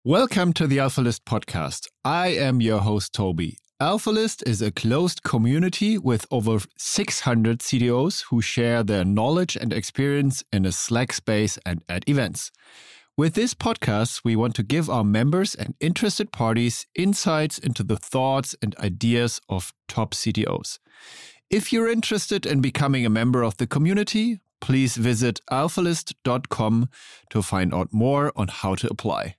Welcome to the AlphaList podcast. I am your host, Toby. AlphaList is a closed community with over 600 CTOs who share their knowledge and experience in a Slack space and at events. With this podcast, we want to give our members and interested parties insights into the thoughts and ideas of top CTOs. If you're interested in becoming a member of the community, please visit alphalist.com to find out more on how to apply.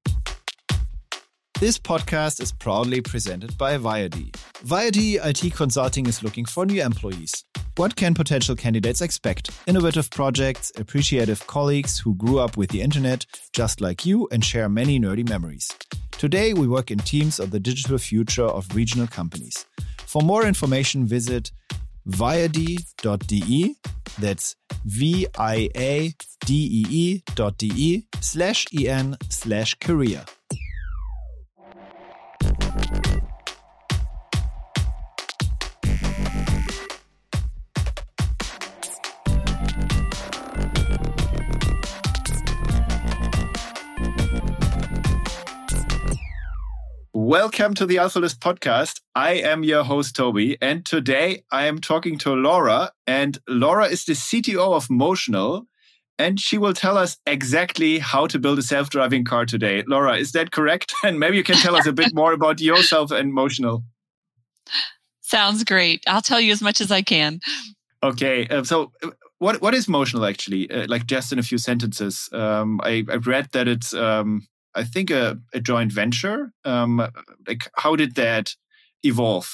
This podcast is proudly presented by Viadi. Viadi IT Consulting is looking for new employees. What can potential candidates expect? Innovative projects, appreciative colleagues who grew up with the internet just like you and share many nerdy memories. Today, we work in teams of the digital future of regional companies. For more information, visit viadee.de. That's viadee.de/en/career. Welcome to the AlphaList podcast. I am your host, Toby, and today I am talking to Laura, and Laura is the CTO of Motional, and she will tell us exactly how to build a self-driving car today. Laura, is that correct? And maybe you can tell us a bit more about yourself and Motional. Sounds great. I'll tell you as much as I can. Okay, so what is Motional actually? Like just in a few sentences. I read that it's... I think a joint venture. Like, how did that evolve?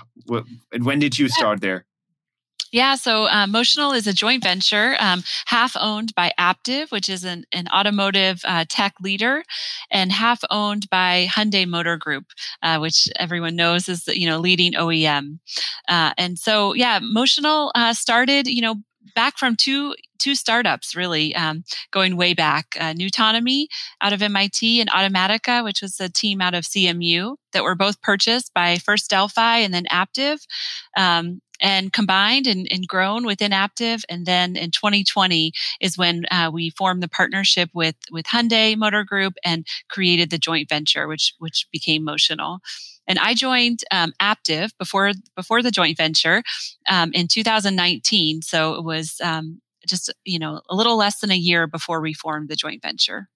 And when did you start there? Yeah, so Motional is a joint venture, half owned by Aptiv, which is an automotive tech leader, and half owned by Hyundai Motor Group, which everyone knows is leading OEM. And so, yeah, Motional started, back from two startups, really, going way back. Nutonomy out of MIT and Automatica, which was a team out of CMU that were both purchased by first Delphi and then Aptiv, and combined and grown within Aptiv. And then in 2020 is when we formed the partnership with Hyundai Motor Group and created the joint venture, which became Motional. And I joined Aptiv before the joint venture in 2019. So it was just a little less than a year before we formed the joint venture.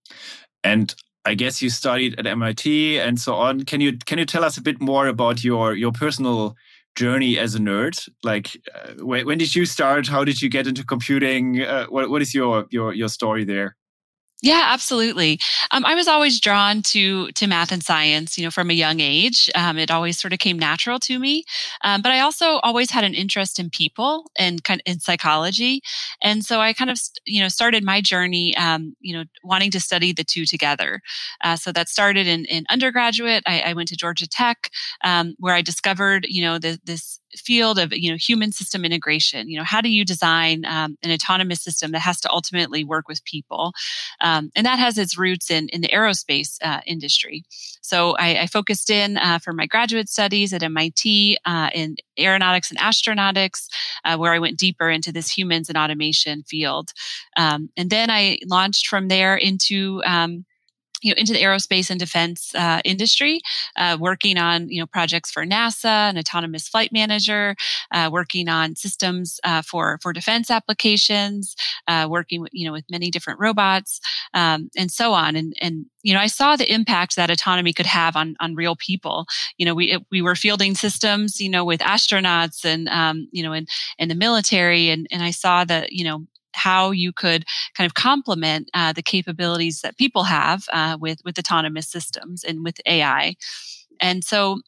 And I guess you studied at MIT and so on. Can you tell us a bit more about your personal journey as a nerd? Like, when did you start? How did you get into computing? What is your story there? Yeah, absolutely. I was always drawn to math and science, from a young age. It always sort of came natural to me. But I also always had an interest in people and kind of in psychology. And so I kind of, started my journey, wanting to study the two together. So that started in undergraduate. I went to Georgia Tech, where I discovered, this field of human system integration. How do you design an autonomous system that has to ultimately work with people, and that has its roots in the aerospace industry. So I focused in for my graduate studies at MIT in aeronautics and astronautics, where I went deeper into this humans and automation field, and then I launched from there into into the aerospace and defense industry, working on projects for NASA, an autonomous flight manager, working on systems for defense applications, working with many different robots, and so on. And I saw the impact that autonomy could have on real people. We were fielding systems, with astronauts and in the military, and I saw that how you could kind of complement the capabilities that people have with autonomous systems and with AI. And so,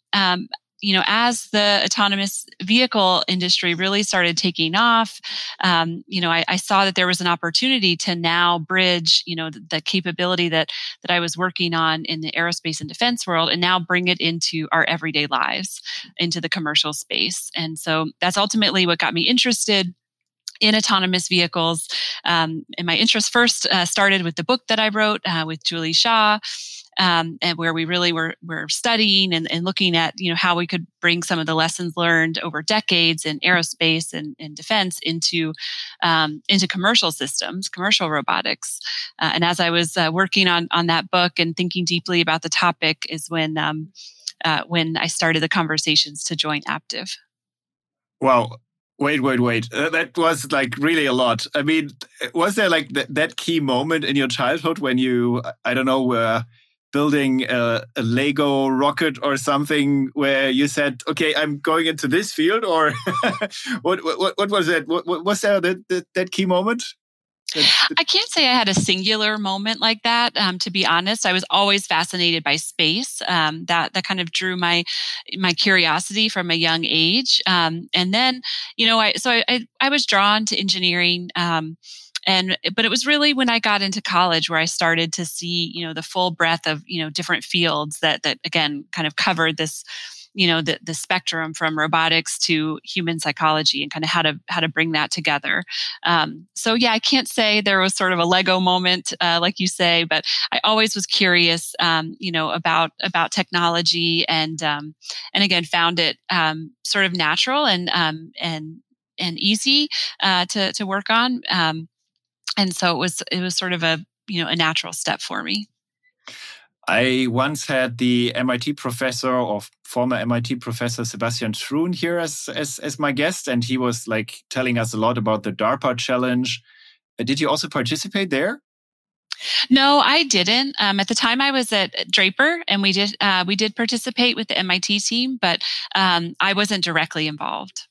as the autonomous vehicle industry really started taking off, I saw that there was an opportunity to now bridge, the capability that I was working on in the aerospace and defense world, and now bring it into our everyday lives, into the commercial space. And so that's ultimately what got me interested in autonomous vehicles. And my interest first started with the book that I wrote with Julie Shaw. and where we really were studying and looking at how we could bring some of the lessons learned over decades in aerospace and defense into commercial systems, commercial robotics. And as I was working on that book and thinking deeply about the topic, is when I started the conversations to join Aptiv. Wow. Wait. That was like really a lot. I mean, was there like that key moment in your childhood when you, I don't know, were building a Lego rocket or something where you said, okay, I'm going into this field? Or what was it? What was there that key moment? I can't say I had a singular moment like that. To be honest, I was always fascinated by space. That kind of drew my curiosity from a young age. And then, I was drawn to engineering. But it was really when I got into college where I started to see, the full breadth of, different fields that again kind of covered this, the spectrum from robotics to human psychology and kind of how to bring that together. So yeah, I can't say there was sort of a Lego moment, like you say, but I always was curious, about technology and again found it sort of natural and easy to work on. And so it was sort of a natural step for me. I once had the MIT professor or former MIT professor Sebastian Thrun here as my guest, and he was like telling us a lot about the DARPA challenge. Did you also participate there? No, I didn't. At the time, I was at Draper, and we did participate with the MIT team, but I wasn't directly involved.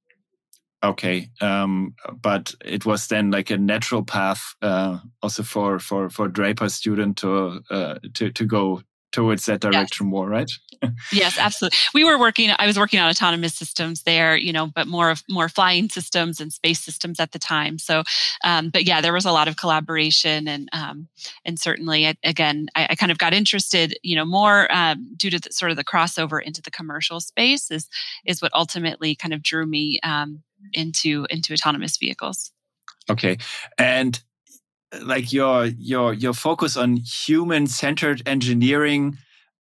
Okay, but it was then like a natural path, also for Draper student to go towards that direction more, right? Yes, absolutely. I was working on autonomous systems there, but more flying systems and space systems at the time. So, but yeah, there was a lot of collaboration and certainly, I kind of got interested, more due to sort of the crossover into the commercial space is what ultimately kind of drew me into autonomous vehicles. Okay, and like your focus on human-centered engineering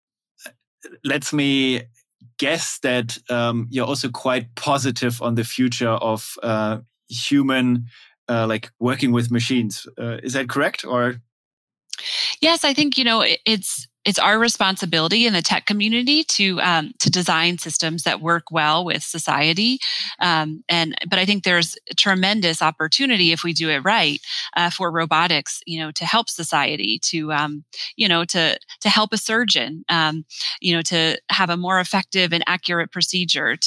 lets me guess that you're also quite positive on the future of human like working with machines. Is that correct? Or yes, I think it's our responsibility in the tech community to design systems that work well with society. But I think there's a tremendous opportunity if we do it right for robotics, to help society, to help a surgeon, to have a more effective and accurate procedure,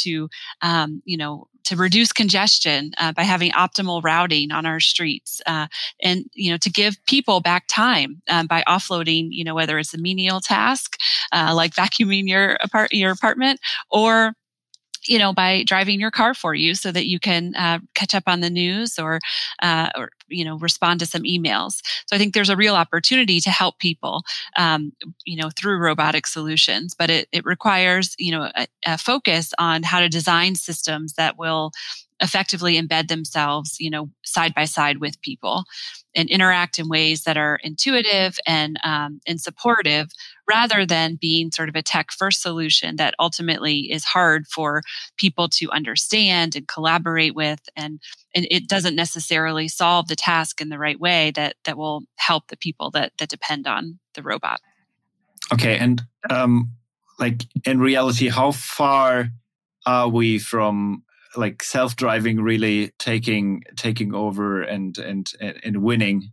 to reduce congestion by having optimal routing on our streets, and to give people back time by offloading, whether it's a menial task like vacuuming your apartment, or by driving your car for you so that you can catch up on the news or respond to some emails. So I think there's a real opportunity to help people, through robotic solutions, but it requires, a focus on how to design systems that will effectively embed themselves, side by side with people and interact in ways that are intuitive and supportive, rather than being sort of a tech first solution that ultimately is hard for people to understand and collaborate with. And it doesn't necessarily solve the task in the right way that will help the people that depend on the robot. Okay. And like in reality, how far are we from like self-driving really taking over and winning?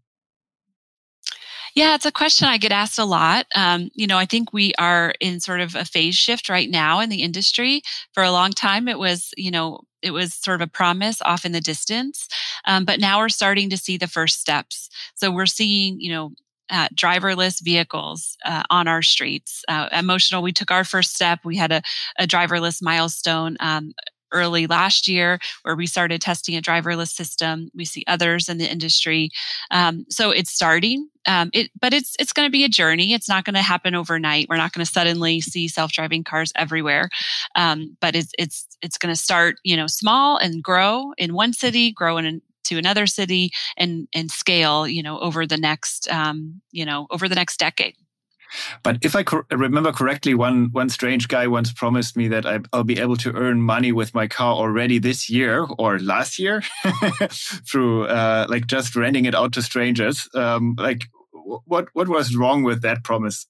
Yeah, it's a question I get asked a lot. I think we are in sort of a phase shift right now in the industry. For a long time, it was sort of a promise off in the distance, but now we're starting to see the first steps. So we're seeing, driverless vehicles on our streets. Emotional, we took our first step. We had a driverless milestone early last year where we started testing a driverless system. We see others in the industry. So it's starting, but it's going to be a journey. It's not going to happen overnight. We're not going to suddenly see self-driving cars everywhere. But it's going to start, small and grow in one city, grow to another city and scale, over the next decade. But if I remember correctly, one strange guy once promised me that I'll be able to earn money with my car already this year or last year through like just renting it out to strangers. Like, what was wrong with that promise?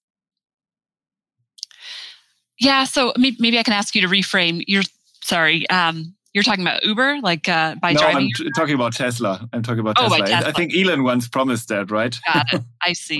Yeah, so maybe I can ask you to reframe. You're talking about Uber, like by driving? No, I'm talking about Tesla. I'm talking about Tesla. Tesla. I think Elon once promised that, right? Got it. I see.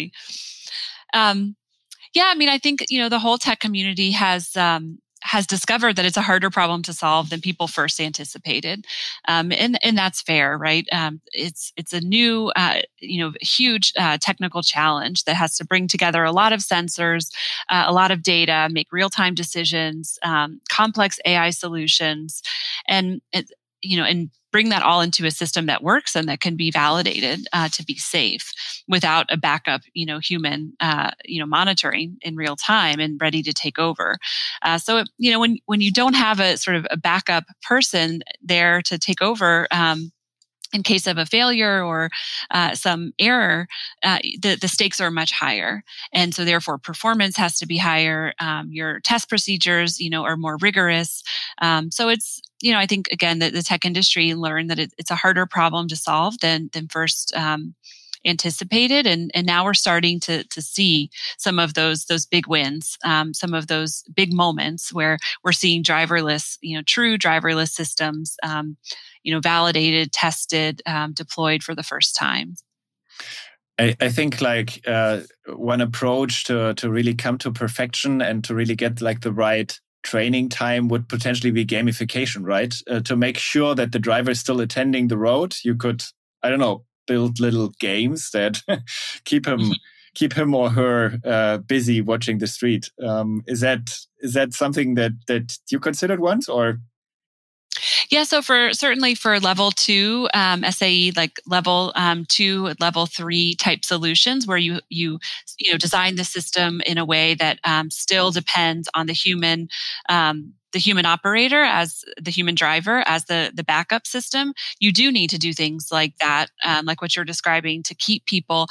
Yeah, I mean, I think the whole tech community has discovered that it's a harder problem to solve than people first anticipated, and that's fair, right? It's a new, huge technical challenge that has to bring together a lot of sensors, a lot of data, make real-time decisions, complex AI solutions, and bring that all into a system that works and that can be validated to be safe without a backup, human, monitoring in real time and ready to take over. So, when you don't have a sort of a backup person there to take over, in case of a failure or some error, the stakes are much higher, and so therefore performance has to be higher. Your test procedures, are more rigorous. So it's I think again that the tech industry learned that it's a harder problem to solve than first anticipated, and now we're starting to see some of those big wins, some of those big moments where we're seeing driverless, true driverless systems, validated, tested, deployed for the first time. I think like one approach to really come to perfection and to really get like the right training time would potentially be gamification, right? To make sure that the driver is still attending the road, you could, I don't know, build little games that keep him or her busy watching the street. Is that something that you considered once, or? Yeah, so certainly for level 2 SAE, like level 2, level 3 type solutions, where you design the system in a way that still depends on the human operator as the human driver as the backup system. You do need to do things like that, like what you're describing, to keep people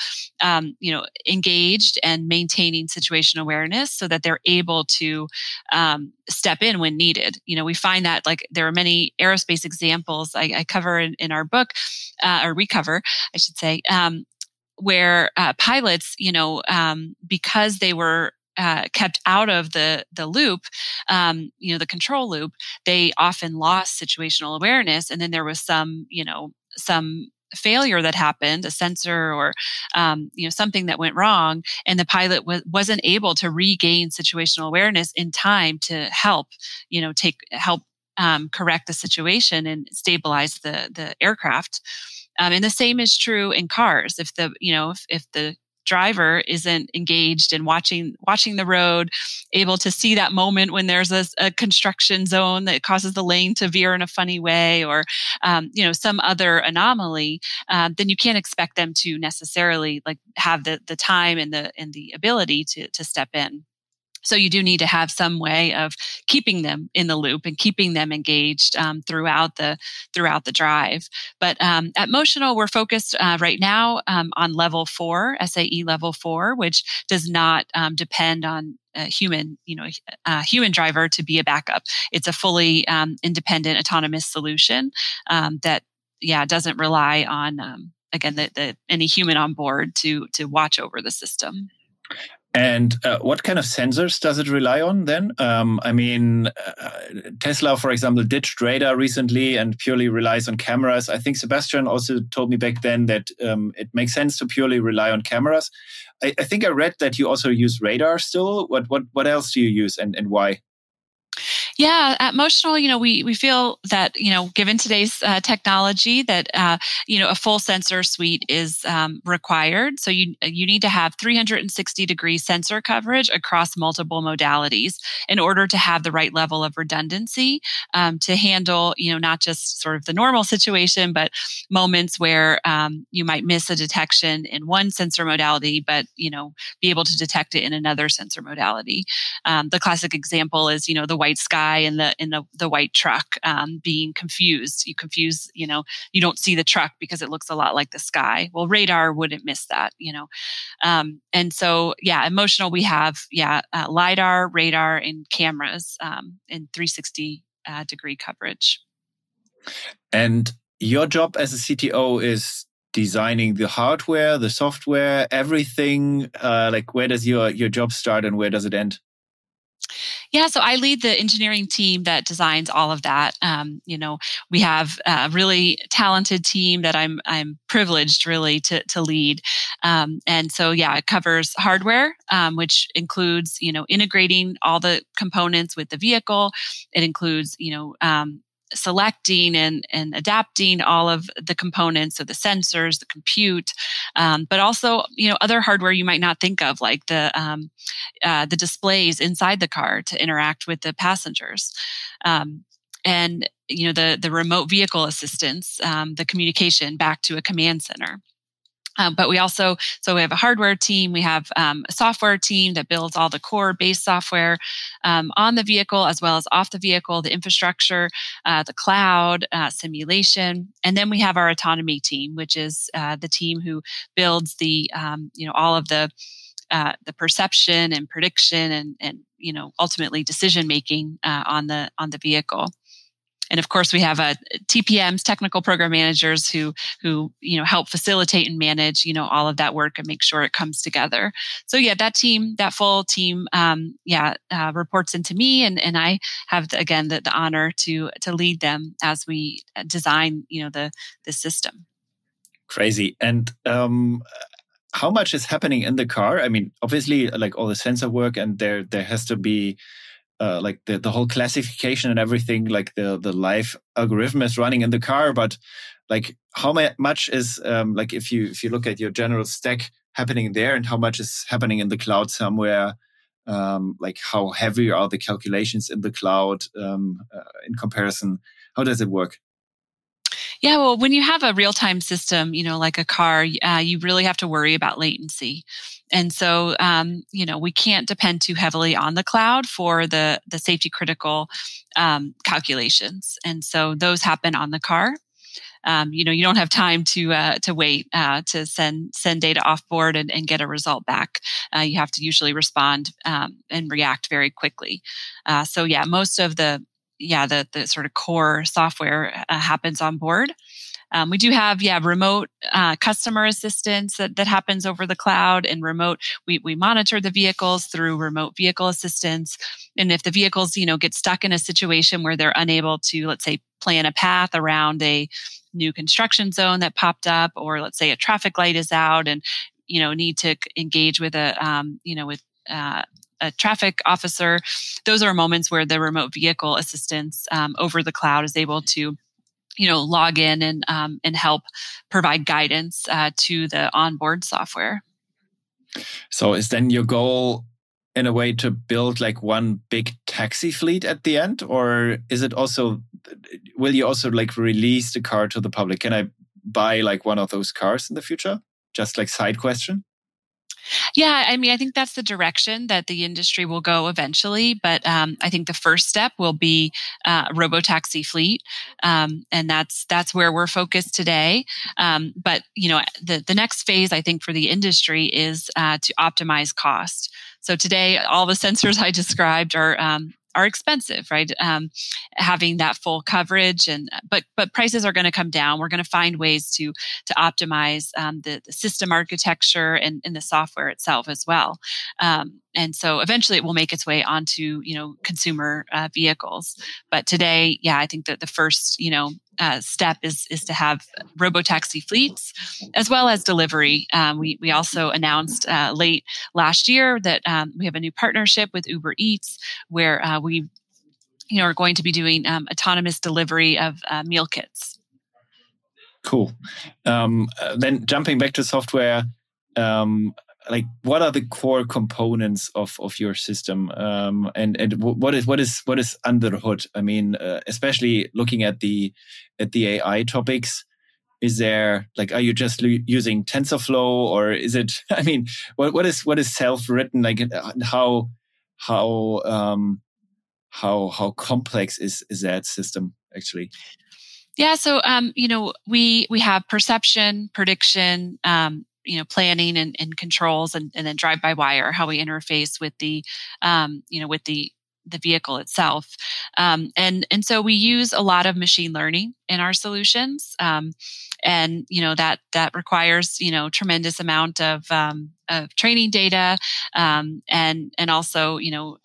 engaged and maintaining situation awareness so that they're able to step in when needed. We find that like there are many aerospace examples I cover in our book, or we cover, I should say, where pilots, because they were kept out of the loop, the control loop, they often lost situational awareness, and then there was some failure that happened, a sensor or something that went wrong, and the pilot wasn't able to regain situational awareness in time to help correct the situation and stabilize the aircraft. And the same is true in cars. If the driver isn't engaged in watching the road, able to see that moment when there's a construction zone that causes the lane to veer in a funny way, or some other anomaly, then you can't expect them to necessarily like have the time and the ability to step in. So you do need to have some way of keeping them in the loop and keeping them engaged throughout the drive. But at Motional, we're focused right now on level 4, SAE level 4, which does not depend on a human driver to be a backup. It's a fully independent, autonomous solution that doesn't rely on any human on board to watch over the system. And what kind of sensors does it rely on then? Tesla, for example, ditched radar recently and purely relies on cameras. I think Sebastian also told me back then that it makes sense to purely rely on cameras. I think I read that you also use radar still. What else do you use and why? Yeah, at Motional, we feel that, given today's technology, that, a full sensor suite is required. So you need to have 360-degree sensor coverage across multiple modalities in order to have the right level of redundancy to handle, not just sort of the normal situation, but moments where you might miss a detection in one sensor modality, but, be able to detect it in another sensor modality. The classic example is, the white sky guy in the white truck being confused. You don't see the truck because it looks a lot like the sky. Well, radar wouldn't miss that, and so, emotional, we have, LiDAR, radar, and cameras in 360 degree coverage. And your job as a CTO is designing the hardware, the software, everything. Where does your job start and where does it end? Yeah, so I lead the engineering team that designs all of that. We have a really talented team that I'm privileged really to lead, and so it covers hardware, which includes integrating all the components with the vehicle. It includes selecting and adapting all of the components, so the sensors, the compute, but also other hardware you might not think of, like the displays inside the car to interact with the passengers, and the remote vehicle assistance, the communication back to a command center. But we also, we have a hardware team, we have a software team that builds all the core base software on the vehicle as well as off the vehicle, the infrastructure, the cloud, simulation. And then we have our autonomy team, which is the team who builds the, all of the perception and prediction and ultimately decision making on the vehicle. And of course, we have TPMs, technical program managers, who help facilitate and manage all of that work and make sure it comes together. So that full team reports into me, and I have the honor to lead them as we design the system. Crazy. And how much is happening in the car? I mean, obviously, like all the sensor work, and there has to be the whole classification and everything, like the live algorithm is running in the car, but like how much is if you look at your general stack happening there, and how much is happening in the cloud somewhere, like how heavy are the calculations in the cloud in comparison? How does it work? Yeah, well, when you have a real-time system, like a car, you really have to worry about latency. And so, we can't depend too heavily on the cloud for the safety critical calculations. And so those happen on the car. You don't have time to wait to send data off board and get a result back. You have to usually respond and react very quickly. Most of the sort of core software happens on board. We do have, remote customer assistance that happens over the cloud, and remote. We monitor the vehicles through remote vehicle assistance. And if the vehicles, get stuck in a situation where they're unable to, let's say, plan a path around a new construction zone that popped up, or let's say a traffic light is out and, need to engage with a traffic officer, those are moments where the remote vehicle assistance over the cloud is able to, log in and help provide guidance to the onboard software. So is then your goal in a way to build like one big taxi fleet at the end, or is it also, will you also like release the car to the public? Can I buy like one of those cars in the future? Just like side question. Yeah, I mean, I think that's the direction that the industry will go eventually. But I think the first step will be robotaxi fleet, and that's where we're focused today. But the next phase, I think, for the industry is to optimize cost. So today, all the sensors I described are expensive, right? Having that full coverage, but prices are going to come down. We're going to find ways to optimize the system architecture and the software itself as well. And so eventually it will make its way onto consumer vehicles. But today, I think that the first step is to have robotaxi fleets as well as delivery. We also announced late last year that we have a new partnership with Uber Eats, where we are going to be doing autonomous delivery of meal kits. Cool. Then jumping back to software, like what are the core components of your system, and what is under the hood? I mean, especially looking at the AI topics, is there like, are you just using TensorFlow, or is it? I mean, what is self-written? Like how how complex is that system actually? Yeah, so we have perception, prediction, planning and controls, and then drive-by-wire, how we interface with with the vehicle itself, and so we use a lot of machine learning in our solutions, and that requires tremendous amount of training data, and also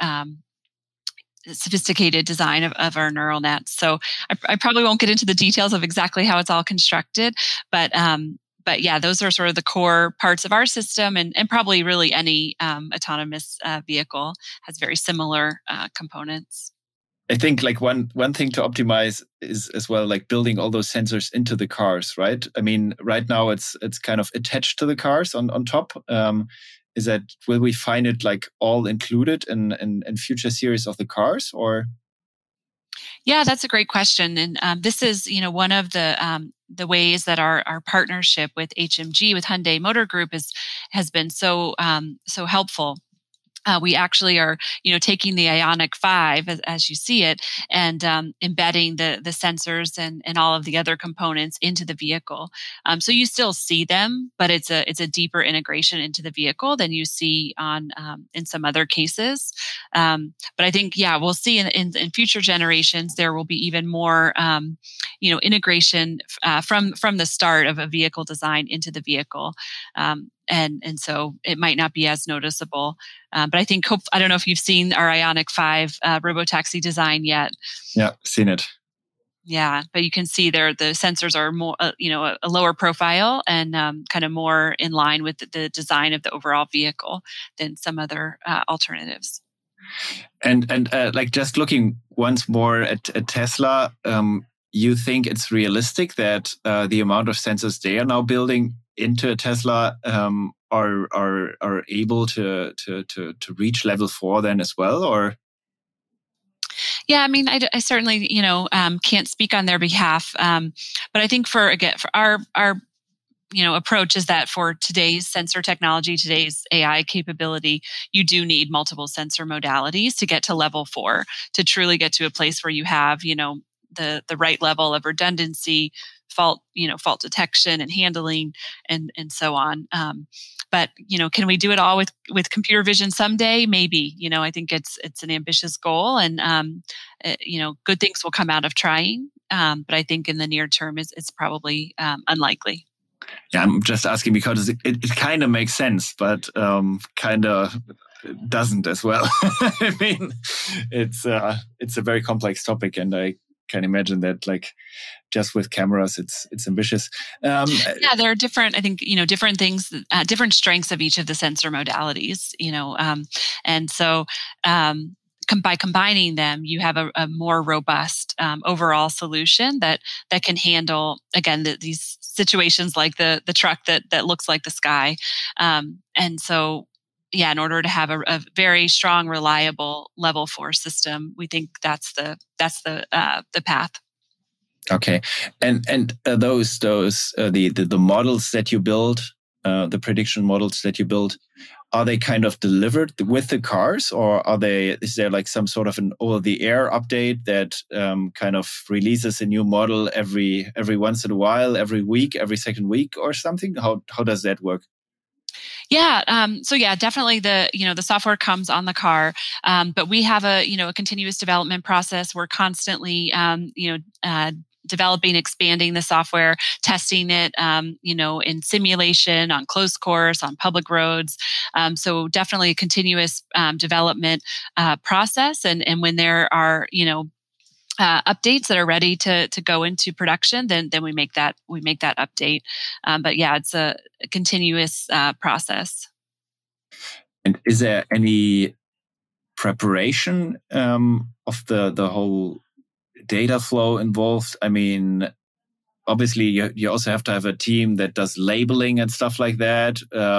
sophisticated design of our neural nets. So I probably won't get into the details of exactly how it's all constructed, but yeah, those are sort of the core parts of our system, and probably really any autonomous vehicle has very similar components. I think like one thing to optimize is as well like building all those sensors into the cars, right? I mean, right now it's kind of attached to the cars on top. Is that, will we find it like all included in future series of the cars, or? Yeah, that's a great question, and this is one of the ways that our partnership with HMG, with Hyundai Motor Group, has been so helpful. We actually are, taking the Ioniq 5 as you see it, and embedding the sensors and all of the other components into the vehicle. So you still see them, but it's a deeper integration into the vehicle than you see on in some other cases. But I think, yeah, we'll see in future generations there will be even more, integration from the start of a vehicle design into the vehicle. And so it might not be as noticeable. But I think, I don't know if you've seen our Ioniq 5 robotaxi design yet. Yeah, seen it. Yeah, but you can see there the sensors are more, a lower profile and kind of more in line with the design of the overall vehicle than some other alternatives. And like just looking once more at Tesla, you think it's realistic that the amount of sensors they are now building into a Tesla are able to reach level 4 then as well, or? Yeah, I mean, I certainly can't speak on their behalf, but I think for our approach is that for today's sensor technology, today's AI capability, you do need multiple sensor modalities to get to level 4, to truly get to a place where you have the right level of redundancy, fault detection and handling, and so on. But can we do it all with computer vision someday? Maybe. I think it's an ambitious goal, and good things will come out of trying. But I think in the near term, it's probably unlikely. Yeah, I'm just asking because it kind of makes sense, but kind of doesn't as well. I mean, it's a very complex topic, and I can imagine that, like, just with cameras, it's ambitious. Yeah, there are different, I think, different things, different strengths of each of the sensor modalities, and so by combining them, you have a more robust overall solution that can handle, again, these situations like the truck that looks like the sky, and so. Yeah, in order to have a very strong, reliable level 4 system, we think that's the path. Okay, and those the models that you build, the prediction models that you build, are they kind of delivered with the cars, or is there like some sort of an over-the-air update that kind of releases a new model every once in a while, every week, every second week, or something? How does that work? Yeah. So yeah, definitely the software comes on the car, but we have a continuous development process. We're constantly developing, expanding the software, testing it, in simulation, on closed course, on public roads. So definitely a continuous development process. And when there are updates that are ready to go into production, then we make that update. But yeah, it's a continuous process. And is there any preparation of the whole data flow involved? I mean, obviously you also have to have a team that does labeling and stuff like that.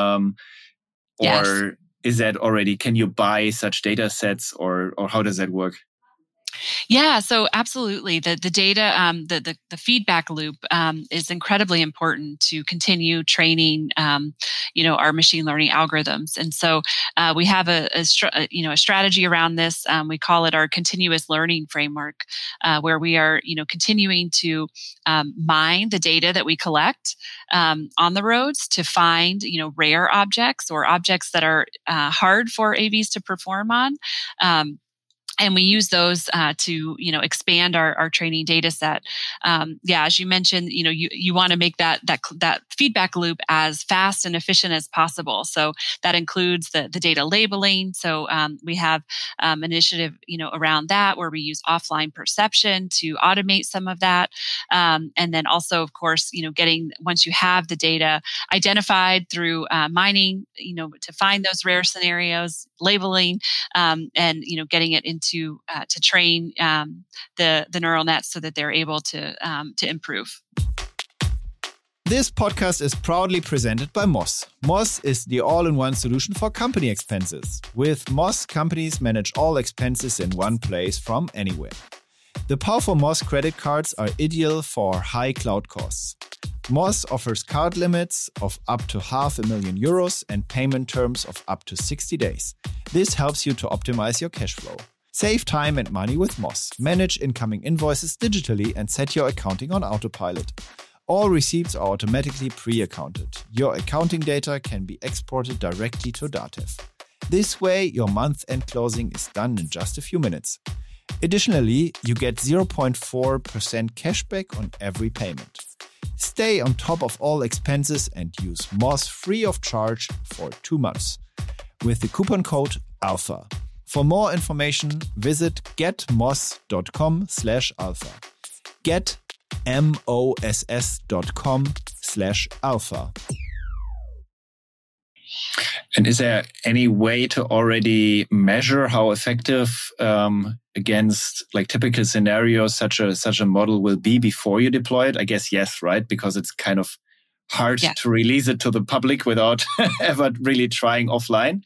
Yes. Or is that already, can you buy such data sets, or how does that work? Yeah, so absolutely. The data, the feedback loop is incredibly important to continue training, our machine learning algorithms. And so we have a strategy around this. We call it our continuous learning framework, where we are, continuing to mine the data that we collect on the roads to find, rare objects or objects that are hard for AVs to perform on. And we use those to, expand our training data set. As you mentioned, you want to make that feedback loop as fast and efficient as possible. So that includes the data labeling. So we have an initiative, around that where we use offline perception to automate some of that. And then also, of course, getting, once you have the data identified through mining, to find those rare scenarios, labeling, and getting it into to train the neural nets so that they're able to improve. This podcast is proudly presented by Moss. Moss is the all-in-one solution for company expenses. With Moss, companies manage all expenses in one place from anywhere. The powerful Moss credit cards are ideal for high cloud costs. Moss offers card limits of up to €500,000 and payment terms of up to 60 days. This helps you to optimize your cash flow. Save time and money with Moss. Manage incoming invoices digitally and set your accounting on autopilot. All receipts are automatically pre-accounted. Your accounting data can be exported directly to Datev. This way, your month-end closing is done in just a few minutes. Additionally, you get 0.4% cashback on every payment. Stay on top of all expenses and use Moss free of charge for 2 months with the coupon code ALPHA. For more information, visit getmoss.com/alpha. getmoss.com/alpha. And is there any way to already measure how effective against like typical scenarios such a model will be before you deploy it? I guess yes, right? Because it's kind of hard to release it to the public without ever really trying offline.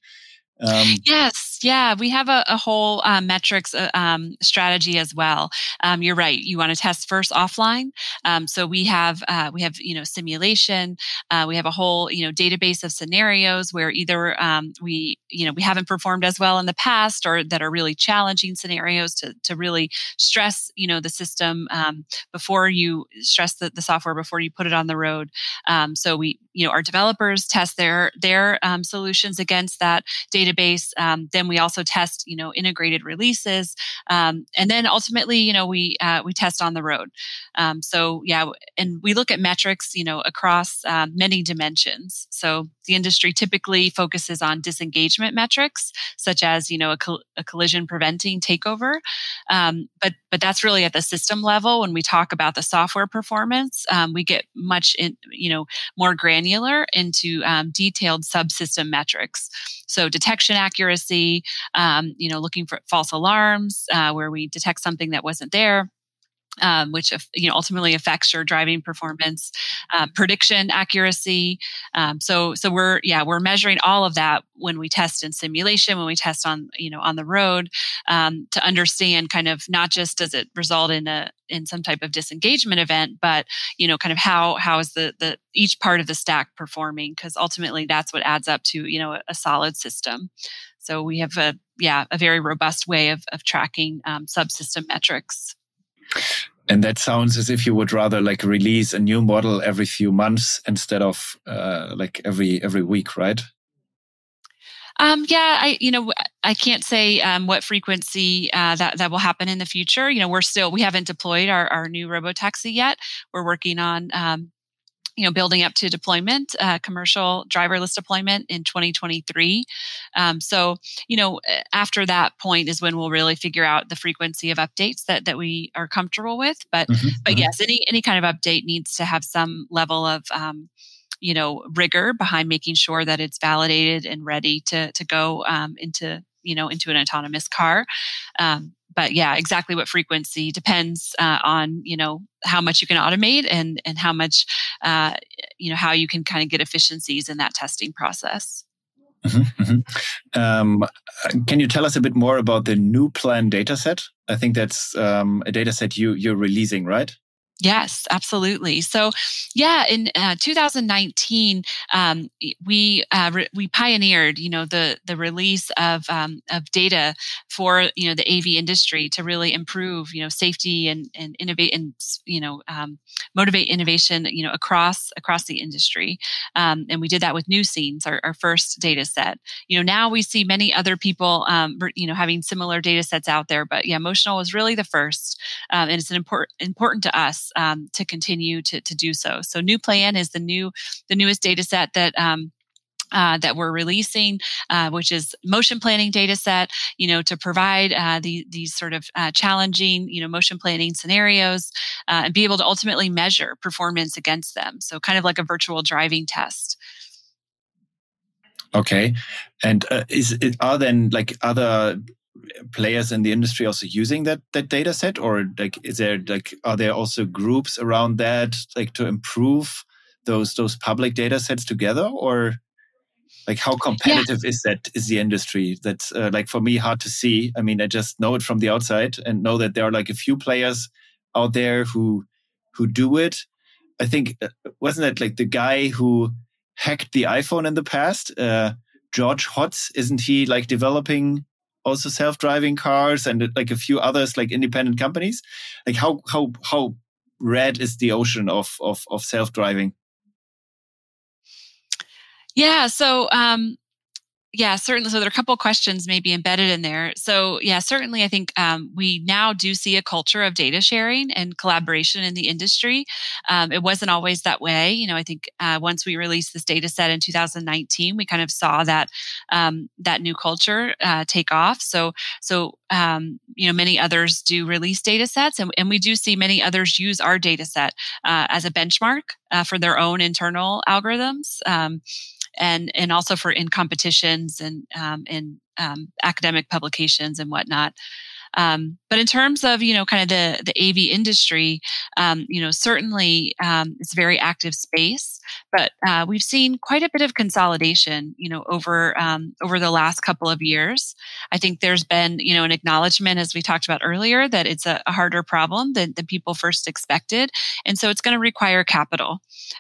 Yes, we have a whole metrics strategy as well. You're right. You want to test first offline. So we have simulation. We have a whole database of scenarios where either we haven't performed as well in the past or that are really challenging scenarios to really stress the system before you stress the software before you put it on the road. So we our developers test their solutions against that database. Then we also test, integrated releases, and then ultimately, we test on the road. And we look at metrics, across many dimensions. So the industry typically focuses on disengagement metrics, such as a collision preventing takeover. But that's really at the system level. When we talk about the software performance, we get much more granular into detailed subsystem metrics. So detection accuracy, looking for false alarms where we detect something that wasn't there. Which ultimately affects your driving performance, prediction accuracy. So we're measuring all of that when we test in simulation, when we test on the road, to understand kind of not just does it result in some type of disengagement event, but kind of how is the each part of the stack performing, because ultimately that's what adds up to a solid system. So we have a very robust way of tracking subsystem metrics. And that sounds as if you would rather like release a new model every few months instead of like every week, right? I can't say what frequency that will happen in the future. We haven't deployed our new robotaxi yet. We're working on building up to deployment, commercial driverless deployment in 2023. So after that point is when we'll really figure out the frequency of updates that we are comfortable with. But yes, any kind of update needs to have some level of rigor behind making sure that it's validated and ready to go into an autonomous car. But yeah, exactly what frequency depends on how much you can automate and how much how you can kind of get efficiencies in that testing process. Can you tell us a bit more about the NUPLAN dataset? I think that's a dataset you're releasing, right? Yes, absolutely. So, yeah, in 2019, we pioneered, the release of data for the AV industry to really improve, safety and innovate and motivate innovation, across the industry. And we did that with NewScenes, our first data set. Now we see many other people, having similar data sets out there, but yeah, Motional was really the first, and it's important to us to continue to do so. So NUPLAN is the newest data set that that we're releasing, which is motion planning data set, to provide these sort of challenging, motion planning scenarios, and be able to ultimately measure performance against them. So kind of like a virtual driving test. Okay. And are then like other players in the industry also using that data set, or are there also groups around that to improve those public data sets together, or how competitive is the industry? That's for me hard to see. I mean, I just know it from the outside and know that there are a few players out there who do it. I think wasn't it the guy who hacked the iPhone in the past, George Hotz? Isn't he developing also self-driving cars and a few others independent companies? How red is the ocean of self-driving? Yeah. So, certainly. So there are a couple of questions maybe embedded in there. So yeah, certainly I think we now do see a culture of data sharing and collaboration in the industry. It wasn't always that way. I think once we released this data set in 2019, we kind of saw that that new culture take off. So many others do release data sets, and we do see many others use our data set as a benchmark for their own internal algorithms. And also in competitions and in academic publications and whatnot. But in terms of, kind of the AV industry, certainly it's a very active space, but we've seen quite a bit of consolidation, over the last couple of years. I think there's been, an acknowledgement, as we talked about earlier, that it's a harder problem than people first expected. And so it's going to require capital.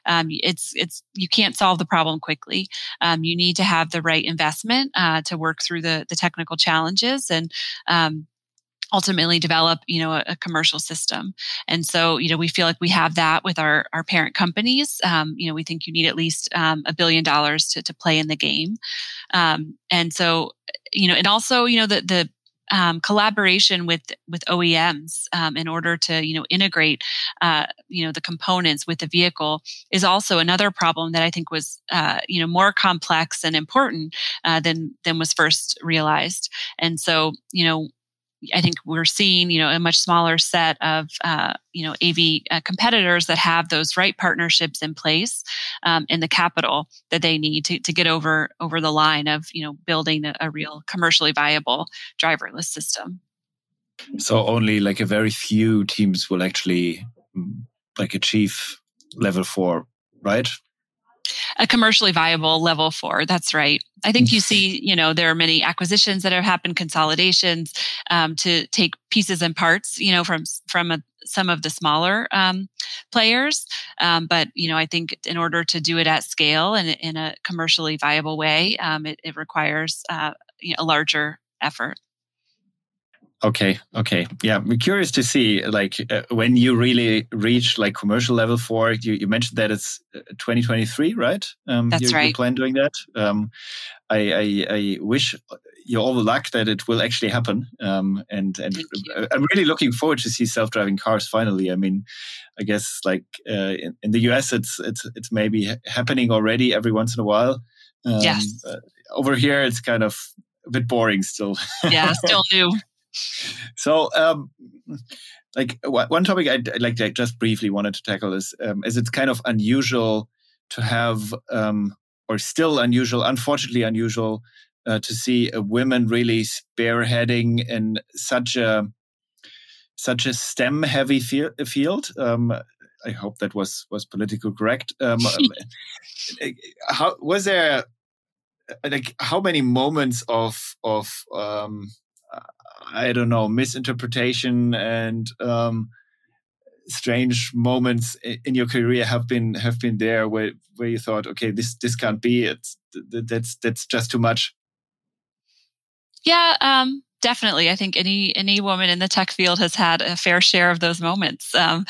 You can't solve the problem quickly. You need to have the right investment to work through the technical challenges and ultimately develop, a commercial system. And so, we feel like we have that with our parent companies. We think you need at least $1 billion to play in the game. And so, and also, the collaboration with OEMs in order to integrate the components with the vehicle is also another problem that I think was more complex and important than was first realized. And so I think we're seeing a much smaller set of AV competitors that have those right partnerships in place and the capital that they need to get over the line of building a real commercially viable driverless system. So only a very few teams will actually achieve level 4, right? A commercially viable level 4. That's right. I think you see, there are many acquisitions that have happened, consolidations to take pieces and parts, from some of the smaller players. But I think in order to do it at scale and in a commercially viable way, it requires a larger effort. Okay. Yeah, I'm curious to see when you really reach commercial level 4. You mentioned that it's 2023, right? That's right. You plan doing that. I wish you all the luck that it will actually happen. And I'm really looking forward to see self-driving cars finally. I mean, I guess in the US, it's maybe happening already every once in a while. Yes. Over here, it's kind of a bit boring still. Yeah, still new. So, one topic I just briefly wanted to tackle is it's kind of unusual to have, or still unusual, unfortunately unusual, to see a woman really spearheading in such a STEM-heavy field. I hope that was politically correct. How was there? like how many moments of I don't know, misinterpretation and strange moments in your career have been there where you thought, okay, this can't be, that's just too much? Yeah, definitely. I think any woman in the tech field has had a fair share of those moments.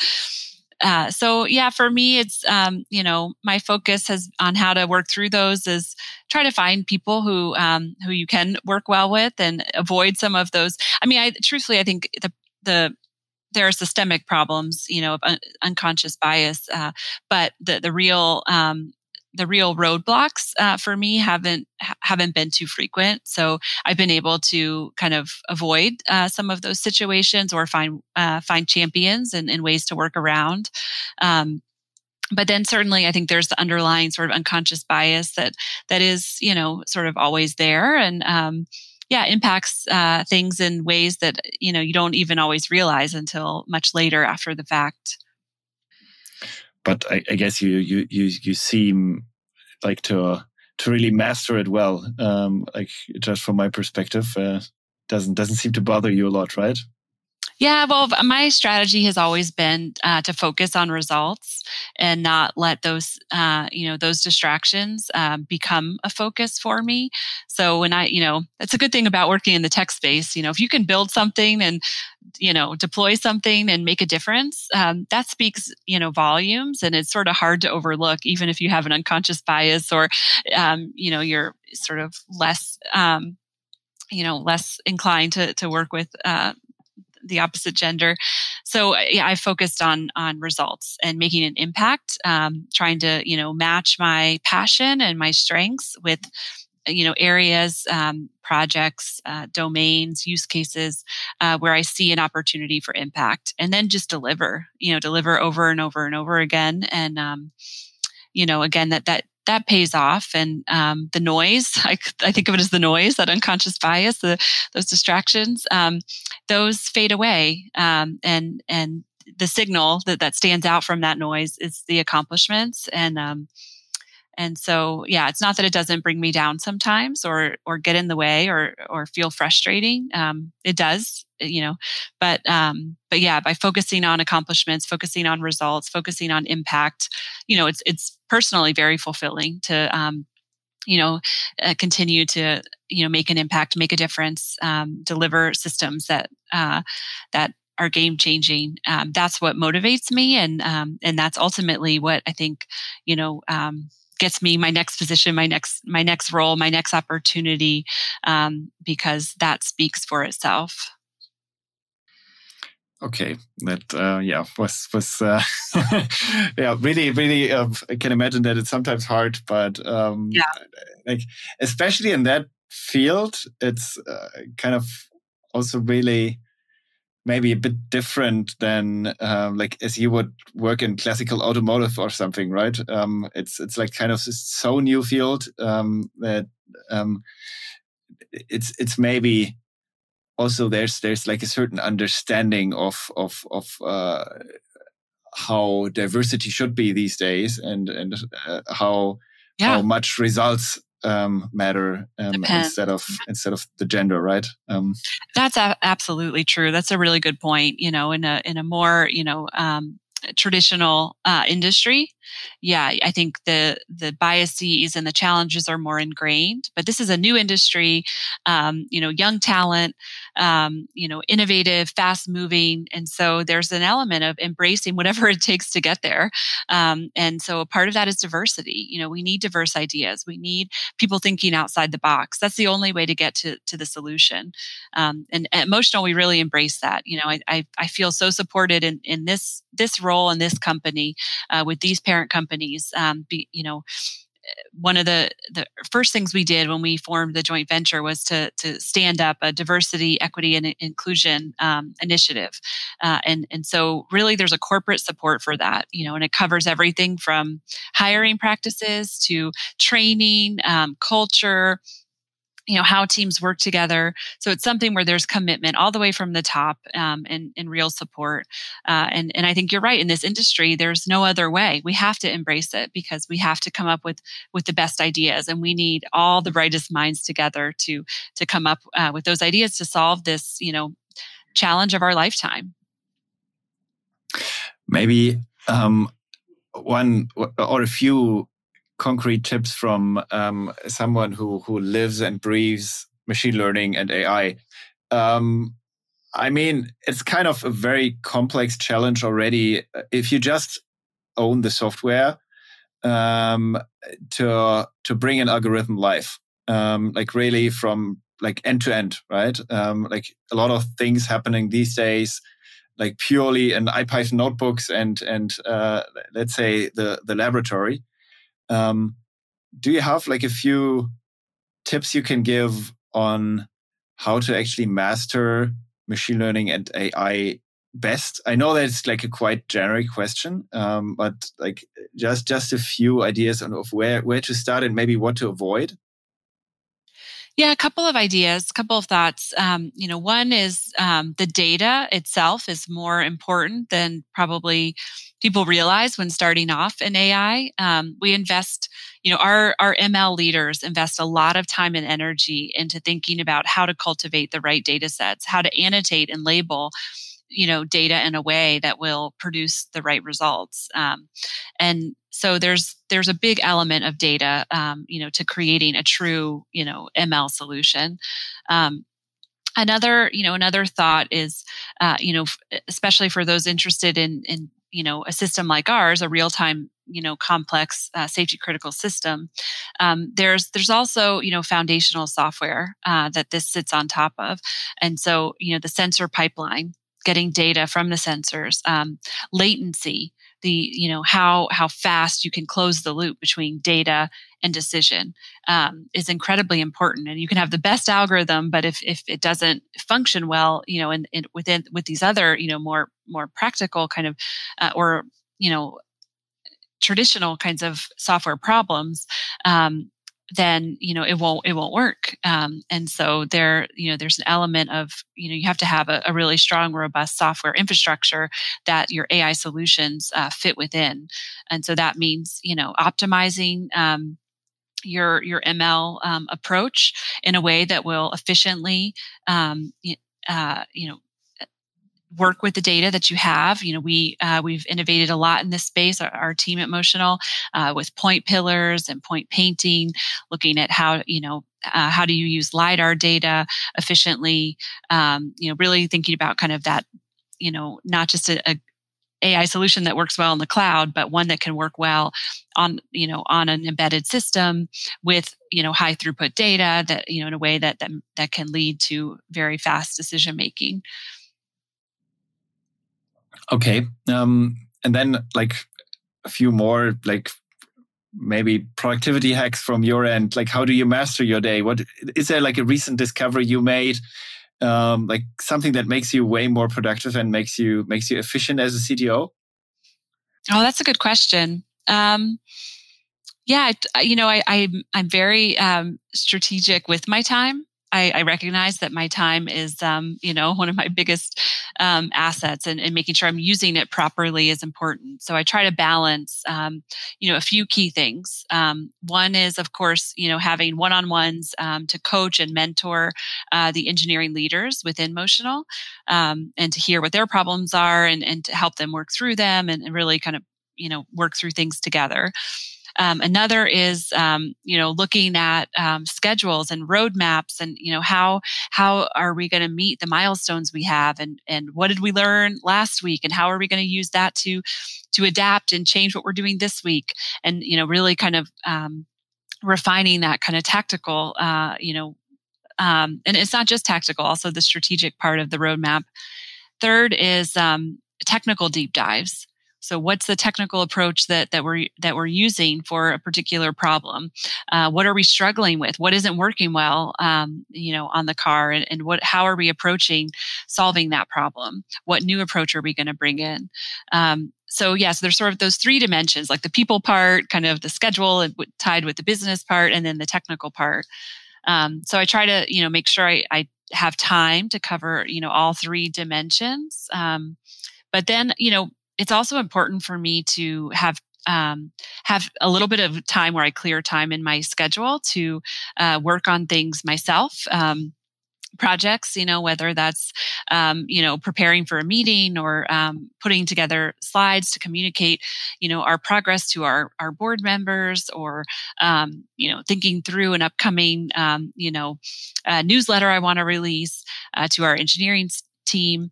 So yeah, for me, it's my focus has on how to work through those is try to find people who you can work well with and avoid some of those. I mean, truthfully, I think there are systemic problems, of unconscious bias, but the real roadblocks for me haven't been too frequent. So I've been able to kind of avoid some of those situations or find champions and ways to work around. But then certainly I think there's the underlying sort of unconscious bias that is, sort of always there and impacts things in ways that, you don't even always realize until much later after the fact. But I guess you seem like to really master it well. Like just from my perspective, doesn't seem to bother you a lot, right? Yeah, well, my strategy has always been to focus on results and not let those, those distractions become a focus for me. So when that's a good thing about working in the tech space. If you can build something and, deploy something and make a difference, that speaks, volumes. And it's sort of hard to overlook, even if you have an unconscious bias or, you're sort of less, less inclined to work with the opposite gender. So I focused on results and making an impact, trying to, match my passion and my strengths with, areas, projects, domains, use cases, where I see an opportunity for impact, and then just deliver over and over and over again. And, again, that pays off. And the noise, I think of it as the noise, that unconscious bias, those distractions, those fade away. And the signal that stands out from that noise is the accomplishments. And so, yeah, it's not that it doesn't bring me down sometimes or get in the way or feel frustrating. It does, but yeah, by focusing on accomplishments, focusing on results, focusing on impact, it's personally very fulfilling to, continue to, make an impact, make a difference, deliver systems that are game changing. That's what motivates me. And that's ultimately what I think, gets me my next position, my next role, my next opportunity, because that speaks for itself. Okay, that was really. I can imagine that it's sometimes hard, but like especially in that field, it's kind of also really maybe a bit different than like as you would work in classical automotive or something, right? It's like kind of this so new field that it's maybe also there's like a certain understanding of how diversity should be these days and how much results matter instead of the gender, right? That's absolutely true. That's a really good point. In a more traditional industry, I think the biases and the challenges are more ingrained. But this is a new industry, young talent, innovative, fast moving, and so there's an element of embracing whatever it takes to get there. And so a part of that is diversity. We need diverse ideas. We need people thinking outside the box. That's the only way to get to the solution. And at Motional, we really embrace that. I feel so supported in this role in this company with these parent companies. One of the first things we did when we formed the joint venture was to stand up a diversity, equity, and inclusion initiative. And so really there's a corporate support for that, and it covers everything from hiring practices to training, culture, how teams work together. So it's something where there's commitment all the way from the top, and real support. And I think you're right. In this industry, there's no other way. We have to embrace it because we have to come up with the best ideas, and we need all the brightest minds together to come up with those ideas to solve this, challenge of our lifetime. Maybe one or a few concrete tips from someone who lives and breathes machine learning and AI. I mean, it's kind of a very complex challenge already. If you just own the software to bring an algorithm live, like really from like end to end, right? Like a lot of things happening these days, like purely in IPython notebooks and let's say the laboratory. Do you have like a few tips you can give on how to actually master machine learning and AI best? I know that it's like a quite generic question, but like just a few ideas of where to start and maybe what to avoid. Yeah, a couple of ideas, a couple of thoughts. One is the data itself is more important than probably people realize when starting off in AI. We invest, our ML leaders invest a lot of time and energy into thinking about how to cultivate the right data sets, how to annotate and label data in a way that will produce the right results. And so there's a big element of data, to creating a true, ML solution. Another thought is, especially for those interested in a system like ours, a real-time, complex safety critical system. There's also, foundational software that this sits on top of. And so, the sensor pipeline, getting data from the sensors, latency, how fast you can close the loop between data and decision is incredibly important. And you can have the best algorithm, but if it doesn't function well, with these other, more practical kind of, or traditional kinds of software problems, then it won't work. And so there's an element of you have to have a really strong, robust software infrastructure that your AI solutions fit within. And so that means optimizing your ML approach in a way that will efficiently work with the data that you have. We've innovated a lot in this space. Our team at Motional, with point pillars and point painting, looking at how do you use LiDAR data efficiently. Really thinking about kind of that, not just a AI solution that works well in the cloud, but one that can work well on an embedded system with, high throughput data that, in a way that can lead to very fast decision making. Okay. And then like a few more, like maybe productivity hacks from your end. Like, how do you master your day? What is there like a recent discovery you made? Like something that makes you way more productive and makes you efficient as a CTO? Oh, that's a good question. I'm very strategic with my time. I recognize that my time is, one of my biggest assets, and making sure I'm using it properly is important. So I try to balance, a few key things. One is, of course, having one-on-ones to coach and mentor the engineering leaders within Motional, and to hear what their problems are and to help them work through them and really kind of, work through things together. Another is, looking at schedules and roadmaps, and how are we going to meet the milestones we have, and what did we learn last week, and how are we going to use that to adapt and change what we're doing this week, and really kind of refining that kind of tactical, and it's not just tactical, also the strategic part of the roadmap. Third is technical deep dives. So what's the technical approach that we're using for a particular problem? What are we struggling with? What isn't working well, on the car, and how are we approaching solving that problem? What new approach are we going to bring in? So there's sort of those three dimensions, like the people part, kind of the schedule tied with the business part, and then the technical part. So I try to, make sure I have time to cover, all three dimensions. But then, it's also important for me to have a little bit of time where I clear time in my schedule to work on things myself. Projects, whether that's, preparing for a meeting or putting together slides to communicate, our progress to our board members, or, thinking through an upcoming, newsletter I want to release to our engineering team.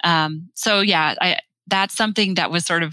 That's something that was sort of,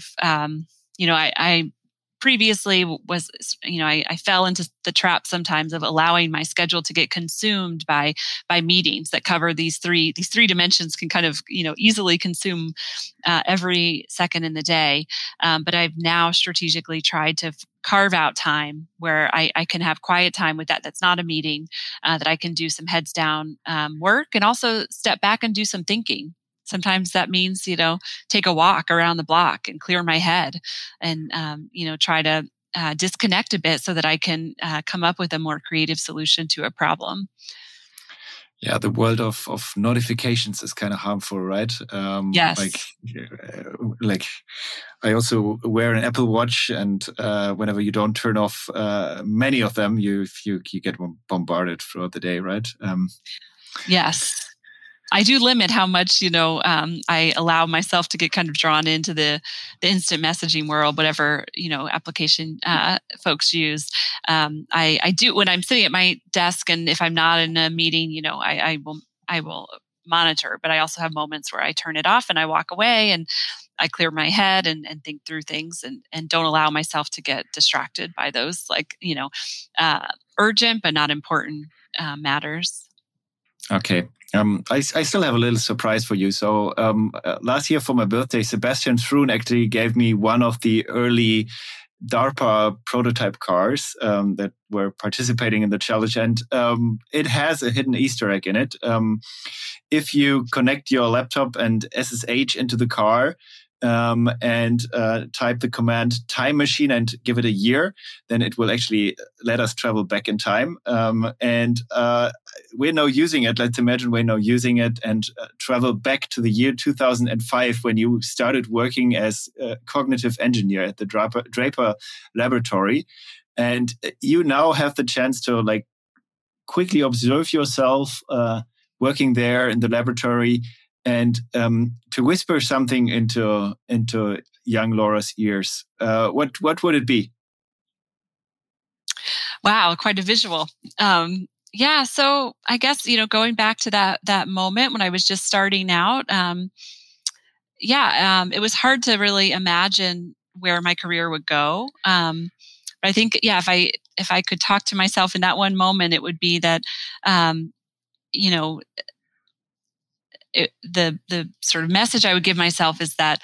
I previously was, I fell into the trap sometimes of allowing my schedule to get consumed by meetings that cover these three dimensions. Can kind of, easily consume every second in the day. But I've now strategically tried to carve out time where I can have quiet time with that. That's not a meeting, that I can do some heads down work, and also step back and do some thinking. Sometimes that means, take a walk around the block and clear my head, and, try to disconnect a bit so that I can come up with a more creative solution to a problem. Yeah, the world of notifications is kind of harmful, right? Yes. Like I also wear an Apple Watch, and whenever you don't turn off many of them, you get bombarded throughout the day, right? Yes. I do limit how much, I allow myself to get kind of drawn into the instant messaging world, whatever, application folks use. I do when I'm sitting at my desk, and if I'm not in a meeting, I will monitor, but I also have moments where I turn it off and I walk away and I clear my head and think through things, and don't allow myself to get distracted by those, urgent but not important matters. Okay. I still have a little surprise for you. So last year for my birthday, Sebastian Thrun actually gave me one of the early DARPA prototype cars that were participating in the challenge. And it has a hidden Easter egg in it. If you connect your laptop and SSH into the car, and type the command time machine and give it a year, then it will actually let us travel back in time. And we're now using it. Let's imagine we're now using it and travel back to the year 2005 when you started working as a cognitive engineer at the Draper Laboratory. And you now have the chance to quickly observe yourself working there in the laboratory, and to whisper something into young Laura's ears. What would it be? Wow, quite a visual. So I guess, going back to that moment when I was just starting out, it was hard to really imagine where my career would go. But I think, if I could talk to myself in that one moment, it would be that, the sort of message I would give myself is that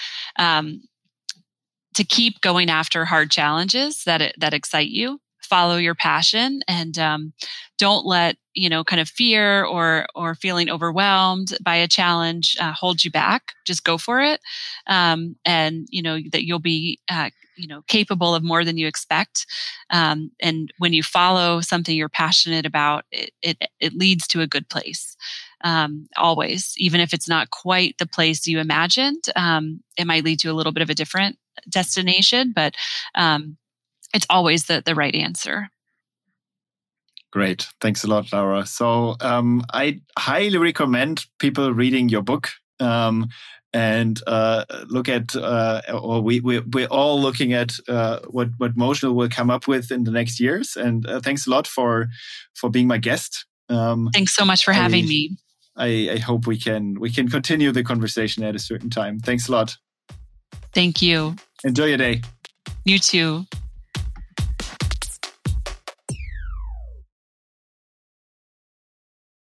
to keep going after hard challenges that excite you, follow your passion, and don't let kind of fear or feeling overwhelmed by a challenge hold you back. Just go for it, and that you'll be capable of more than you expect. And when you follow something you're passionate about, it leads to a good place. Always, even if it's not quite the place you imagined, it might lead to a little bit of a different destination, but it's always the right answer. Great. Thanks a lot, Laura. So I highly recommend people reading your book and look at, or we're all looking at what Motional will come up with in the next years. And thanks a lot for being my guest. Thanks so much for having me. I hope we can continue the conversation at a certain time. Thanks a lot. Thank you. Enjoy your day. You too.